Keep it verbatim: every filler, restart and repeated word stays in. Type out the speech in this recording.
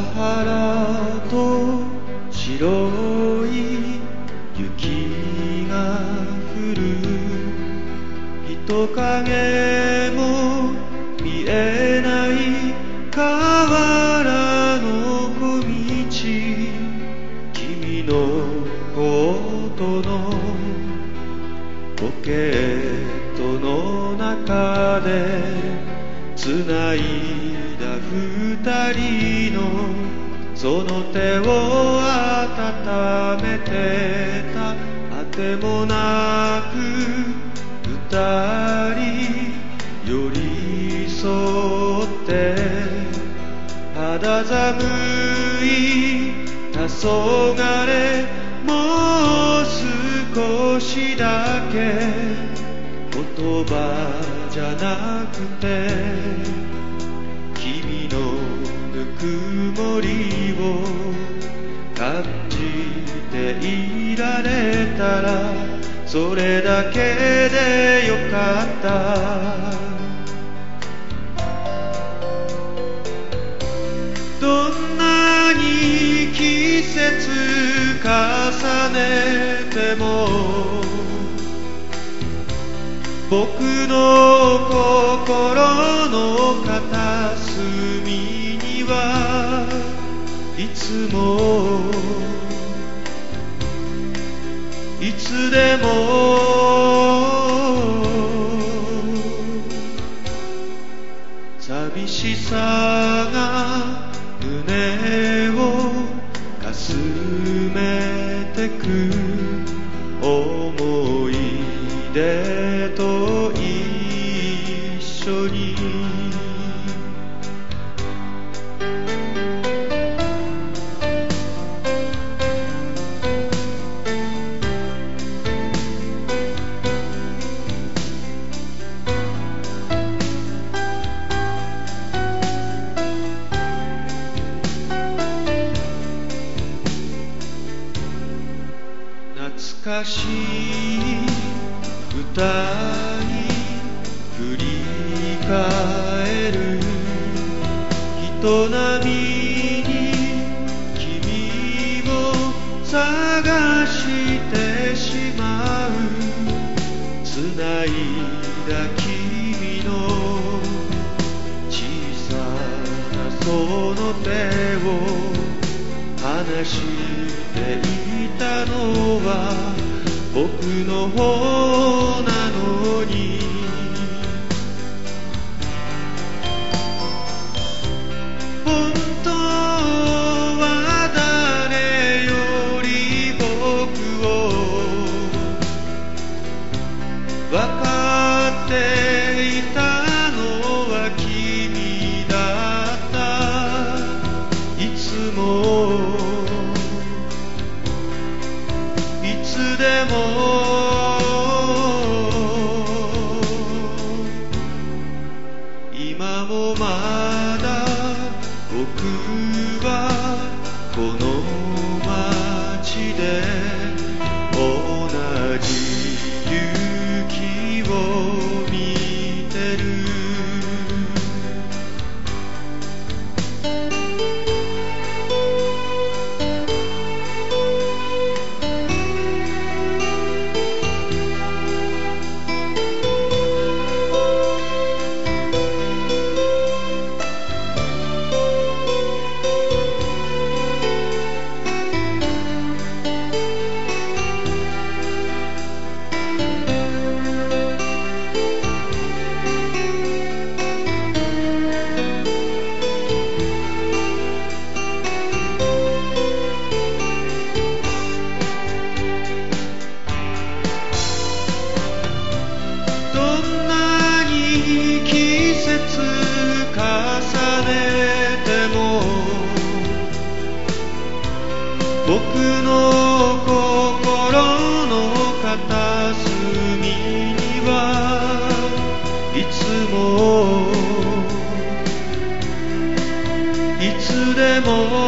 原と白い雪が降る、人影も見えない河原の小道、君のコートのポケットの中で繋いだ二人のその手を温めてた、あてもなく二人寄り添って肌寒い黄昏、もう少しだけ言葉じゃなくて君のぬくもりを感じていられたらそれだけでよかった。どんなに季節重ねても僕の心の片隅にはいつもいつでも寂しさが胸をかすめてく、思い出と一緒に懐かしい歌い振り返る人並みに君を探してしまう、繋いだ君の小さなその手を離していたのは僕の方なのに、本当は誰より僕を分かっていたのは君だった。いつもいつでも今もまだ僕はこの街で同じ雪を見てる。僕の心の片隅にはいつもいつでも